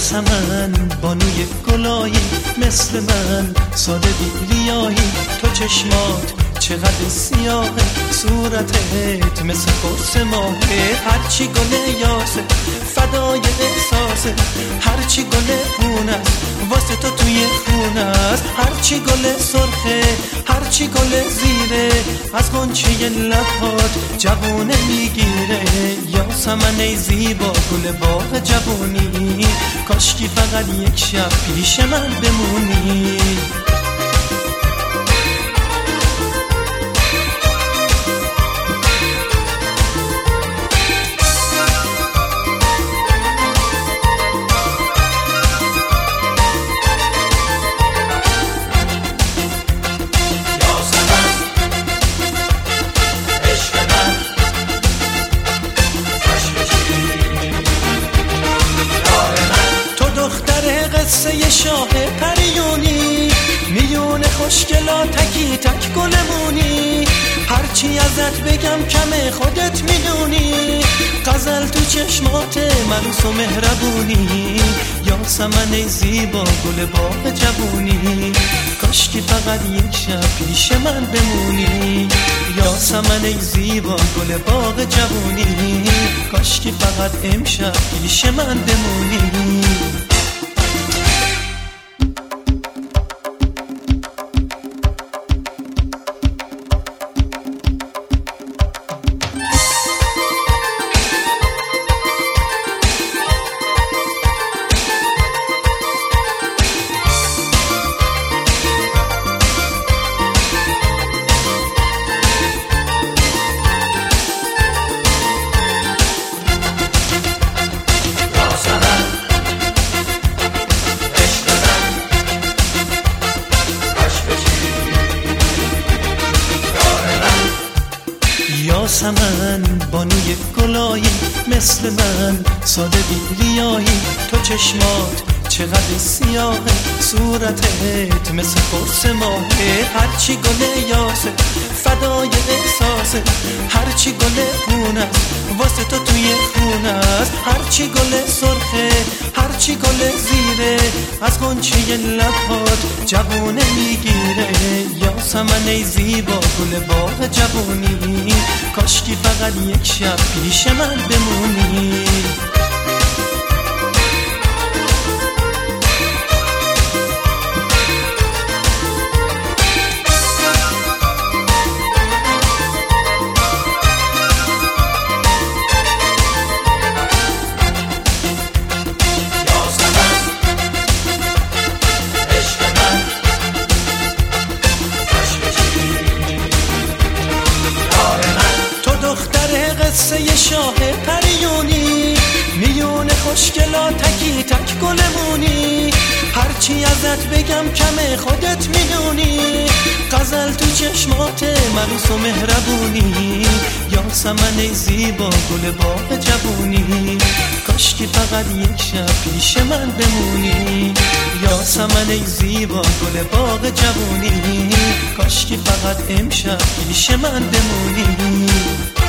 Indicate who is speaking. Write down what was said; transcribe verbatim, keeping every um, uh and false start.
Speaker 1: یاسمن بانوی گلایی، مثل من ساده بی ریایی. تو چشمات چقدر سیاهه، صورتت مثل قرص ماهه. هرچی گل یاسه فدای احساسه، هرچی گل خونست واسه تو توی خونست. هرچی گل سرخه هرچی گل زیره، از غنچه لبات جوونه میگیره. یاسمن ای زیبا گل باغ جوونی، کاشکی فقط یک شب پیش من بمونی. قصه شاه پریونی، میون خوشگلا تکی تک گلمونی. هرچی ازت بگم کمه خودت میدونی، غزل تو چشمات ملوس و مهربونی. یاسمن ای زیبا گل باغ جوونی، کاشکی فقط یک شب پیش من بمونی. یاسمن ای زیبا گل باغ جوونی، کاشکی فقط امشب پیش من بمونی. یاسمن بانوی گلایی، مثل من ساده بی ریایی. تو چشمات چقدر سیاهه، صورتت مثل قرص ماهه. هرچی گل یاسه فدای احساسه، هرچی گل خونست واسه تو توی خونست. هرچی گل سرخه هرچی گل زیره، از غنچه لبات جوونه میگیره. یاسمن ای زیبا گل باغ جوونی، کاشکی فقط یک شب پیش من بمونی. قصه شاه پریونی، میون خوشگلا تکی تک گلمونی. هرچی ازت بگم کمه خودت میدونی، غزل تو چشمات ملوس و مهربونی. یاسمن ای زیبا گل باغ جوونی، کاشکی فقط یک شب پیش من بمونی. یاسمن ای زیبا گل باغ جوونی، کاشکی فقط امشب پیش من بمونی.